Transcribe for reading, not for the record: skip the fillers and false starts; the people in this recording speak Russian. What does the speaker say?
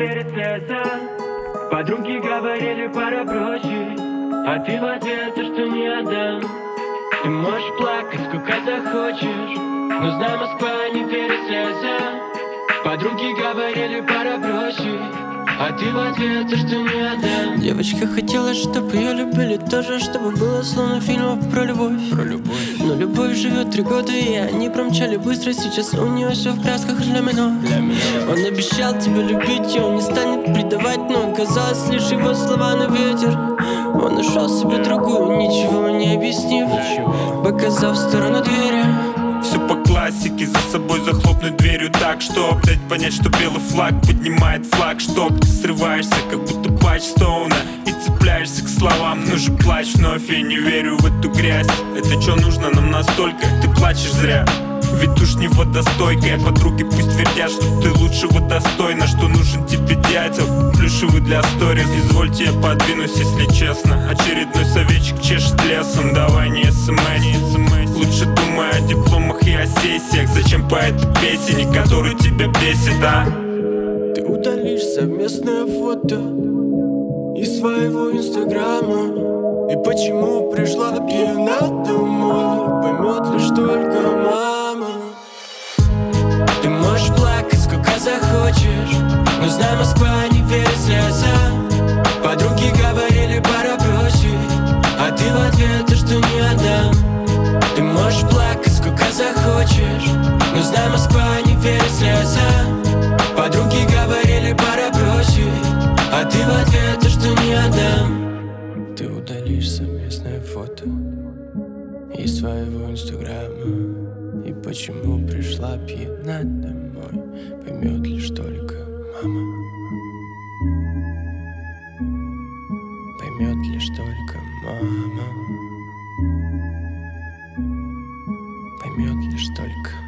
перецесса. Подруги говорили, пора проще, а ты в ответ, что не отдам. Ты можешь плакать, сколько захочешь, но знай, Москва не перецесса. Подруги говорили, пора проще, а ты в ответ, что не отдам. Девочка хотела, чтобы ее любили тоже, чтобы было словно в фильмах про любовь. Но любовь живет 3 года, и они промчали быстро. Сейчас у нее все в красках для меня. Он обещал тебя любить, и он не станет предавать, но оказалось лишь его слова на ветер. Он нашел себе другую, ничего не объяснив, показав в сторону двери. Все по классике, за собой захлопнуть дверью так, чтоб дать понять, что белый флаг поднимает флаг, чтоб ты срываешься, как будто патч Стоуна, и цепляешься к словам. Ну же плачь вновь, я не верю в эту грязь. Это что нужно нам настолько? Ты плачешь зря, ведь уж не водостойкая. Подруги пусть твердят, что ты лучшего достойна, что нужен тебе дятел плюшевый для сторис. Извольте, я подвинусь, если честно. Очередной советчик чешет лесом. Давай не смс, лучше думай о дипломах и о сессиях. Зачем по этой песне, который тебя бесит, а? Ты удалишь совместное фото из своего инстаграма. И почему пришла пьяна домой, поймет лишь только мама. Ты можешь плакать, сколько захочешь, но знай, Москва не перецесса. Подруги говорили, пора проще, а ты в ответ, что не отдам. Ты можешь плакать, сколько захочешь, но знай, Москва не перецесса. Подруги говорили, пора проще, а ты в ответ, что не отдам. Ты удалишь совместное фото из своего инстаграма. И почему пришла пьяна домой, поймет лишь только мама. Поймет лишь только мама. Поймет лишь только